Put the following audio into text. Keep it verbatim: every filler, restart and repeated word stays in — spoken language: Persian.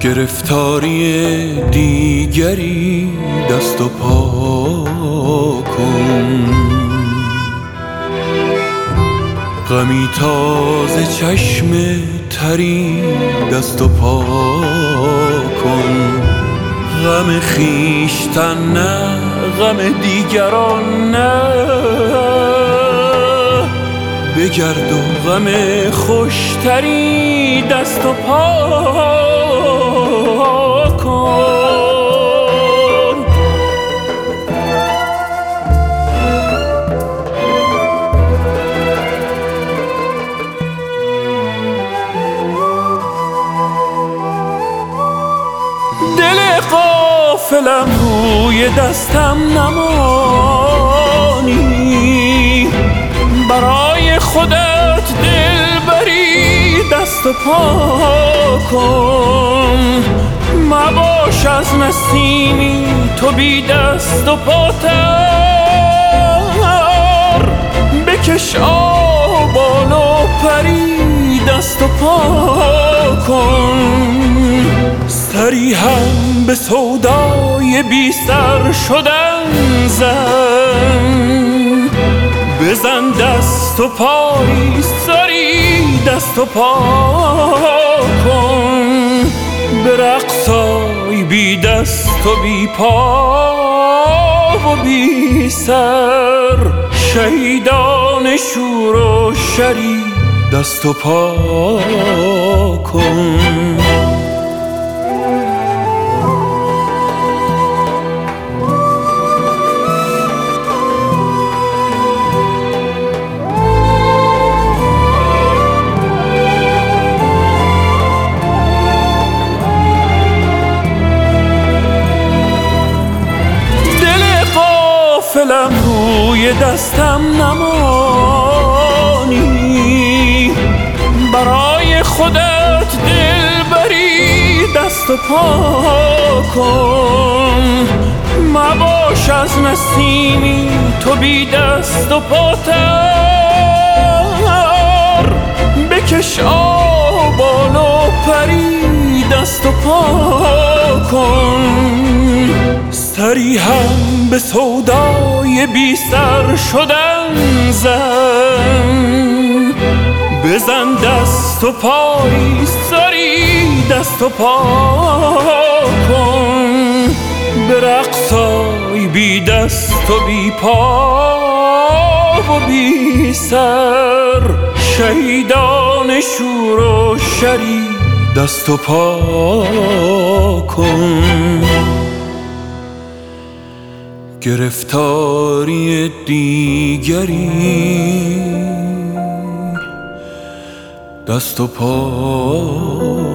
گرفتاری دیگری دست و پا کن، غمی تازه چشم تری دست و پا کن. غم خویشتن نه، غم دیگران نه، بگرد و غم خوشتری دست و پا کن. دل غافلم روی دستم نمانی، برای خودت دل بری دست و پا کن. مباش از نسیمی تو بی دست و پاتر، بکش آبان و پری دست و پا کن. سری هم به سودای بی سر شدن زن، بزن دست و پای سری دست و پا کن. به رقصای بی دست و بی پا و بی سر، شهیدان شور و شری دست و پا کن. غافلم روی دستم نمانی، برای خودت دل بری دست و پا کن. مباش از نسیمی تو بی دست و پاتر، بکش آبان و پری دست و پا کن. سری هم به سودای بی سر شدن زن، بزن دست و پای سری دست و پا کن. به رقصای بی دست و بی پا و بی سر، شهیدان شور و شری دست و پا کن. گرفتاری دیگری دست و پا